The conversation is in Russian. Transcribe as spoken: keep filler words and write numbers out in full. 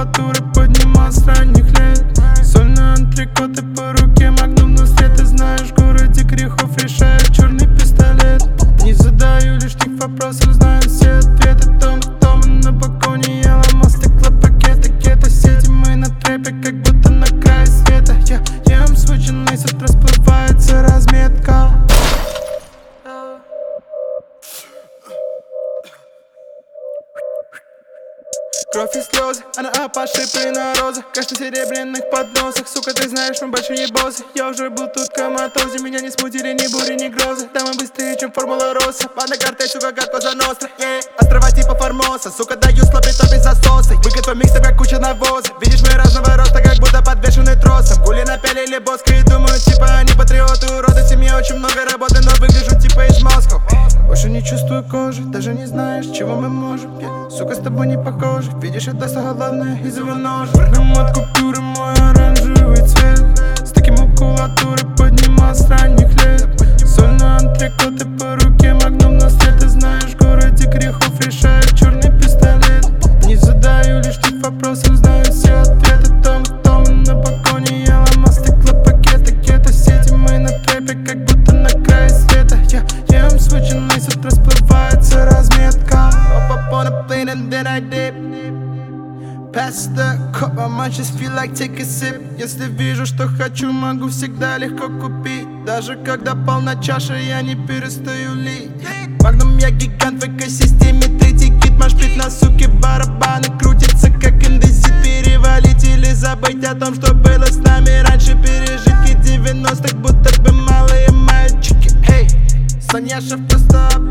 макулатуры поднимал с ранних лет. Сольные антрикоты по руке, магнум на свет. Ты знаешь, в городе грехов решает черный пистолет. Не задаю лишних вопросов, знаю все ответы. Том, кто мы на балконе, я ломал стеклопакеты. Гетто сети, мы на трэпе, как будто на крае света. Я ем свой джинейс, от расплывается разметка. Кровь и слезы, она опошиплена на розах. Каждый серебряных подносах. Сука, ты знаешь, мы большие боссы. Я уже был тут в коматозе. Меня не смутили ни бури, ни грозы. Да мы быстрее, чем формула Росса. Банда картель, сука, как Коза Ностра. yeah. Острова типа Формоса. Сука, даю слабый, без засоса. Выкатывай микс, как куча навоза. Видишь, мы разного роста, как будто подвешены тросом. Гули напялили боска и думают, типа они патриоты, уроды. В семье очень много работы, но выгляжу типа из Москвы. Больше не чувствую кожи, даже не знаешь, чего мы можем. yeah. Сука, с тобой не похожи. Видишь, это самое главное из его ножа. Прыгнем от купюры, мой оранжевый цвет. С таким макулатуры поднимал с ранних лет. Сольные антрикоты по руке, магнум на свет. Ты знаешь, в городе грехов решает черный пистолет. Не задаю лишних вопросов, знаю все ответы. Том, кто мы на балконе, я ломал стеклопакеты. Гетто сети, мы на трэпе, как будто на крае света. Я ем свой джинейс, от расплывается разметка. Up up on a plane and then I dip. Pass the cup, I might just feel like take a sip. Если вижу, что хочу, могу всегда легко купить. Даже когда полна чаша, я не перестаю лить. Магнум, я гигант в экосистеме. Третий кит, машпит на суке. Барабаны крутятся, как индезит. Перевалить или забыть о том, что было с нами раньше. Пережитки девяностых, будто бы малые мальчики. Эй, Саняшев просто